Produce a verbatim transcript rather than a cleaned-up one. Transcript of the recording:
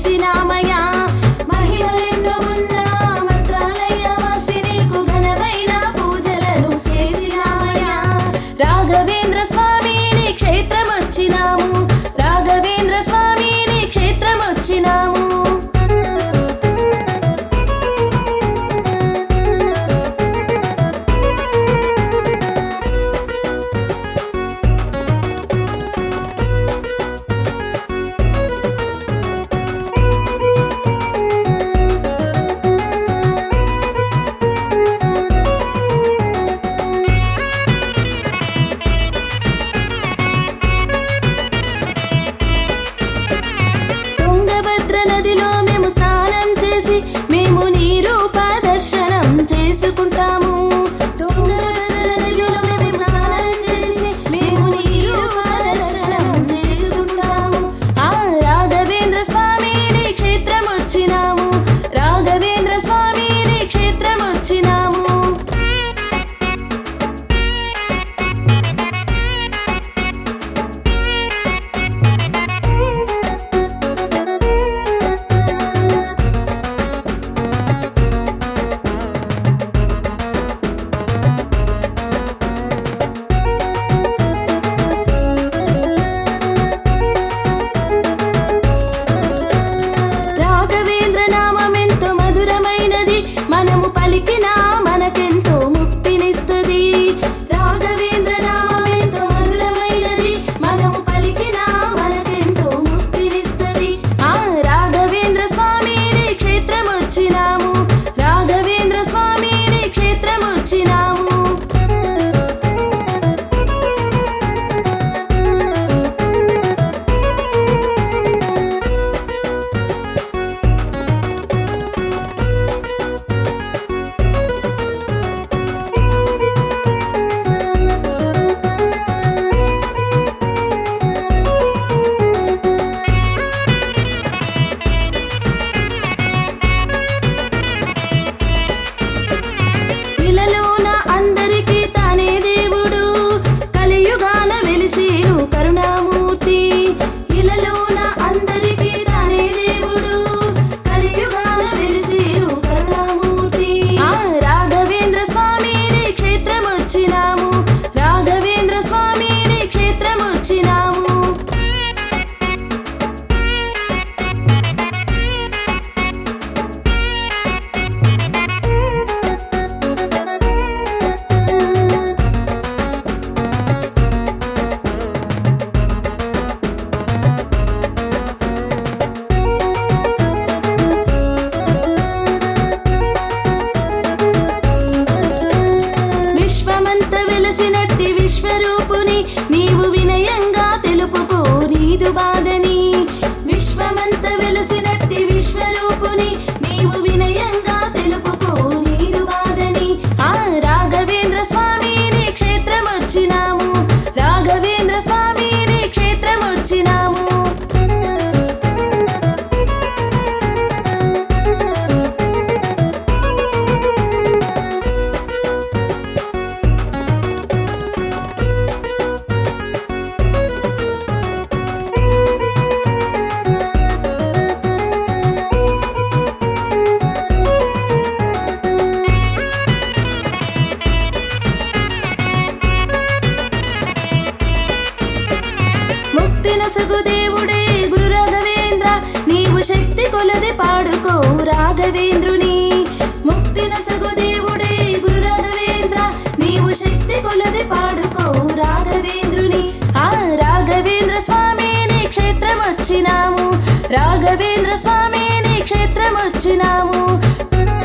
చేసినామయ్యా మహిమలెన్నో ఉన్న మంత్రాలయ వాసి నీకు ఘనమైన పూజలను చేసినామయ్యా రాఘవేంద్ర స్వామి నీ క్షేత్రం వచ్చినాము రాఘవేంద్ర స్వామి నీ క్షేత్రం వచ్చినాము మేము నీ రూప దర్శనం చేసుకుంటాము మేము నీ రూప దర్శనం చేసుకుంటాము ఆ రాఘవేంద్ర స్వామి నీ క్షేత్రం వచ్చినాము రాఘవేంద్ర స్వామి నీ క్షేత్రం వచ్చినాము మనము పలికినా మనకెంతో ముక్తినిస్తుంది రాఘవేంద్ర నామం ఎంతో మధురమైనది మనము పలికినా మనకెంతో ముక్తినిస్తుంది ఆ రాఘవేంద్ర స్వామి నీ క్షేత్రం వచ్చినాము రాఘవేంద్ర స్వామి నీ క్షేత్రం వచ్చినాము కరుణామూర్తి ఇలలోన అందరికీ తానే దేవుడు కలియుగాన వెలిసిను కరుణామూర్తి ఆ రాఘవేంద్ర స్వామి నీ క్షేత్రం వచ్చినాము రాఘవేంద్ర స్వామి నీ క్షేత్రం వచ్చినాము వెలసినట్టి విశ్వరూపుని నీవు వినయంగా తెలుపుకో నీదు బాధని విశ్వమంత వెలసినట్టి విశ్వరూపుని నీవు వినయంగా తెలుపుకో నీదు బాధని ఆ రాఘవేంద్ర స్వామి నీ క్షేత్రం వచ్చినాము రాఘవేంద్ర స్వామి నీ క్షేత్రం వచ్చినాము నొసగు దేవుడే గురు రాఘవేంద్ర నీవు శక్తి కొలది పాడుకో రాఘవేంద్రుని ముక్తి నొసగు దేవుడే గురు రాఘవేంద్ర నీవు శక్తి కొలది పాడుకో రాఘవేంద్రుని ఆ రాఘవేంద్ర స్వామి నీ క్షేత్రం వచ్చినాము రాఘవేంద్ర స్వామి నీ క్షేత్రం వచ్చినాము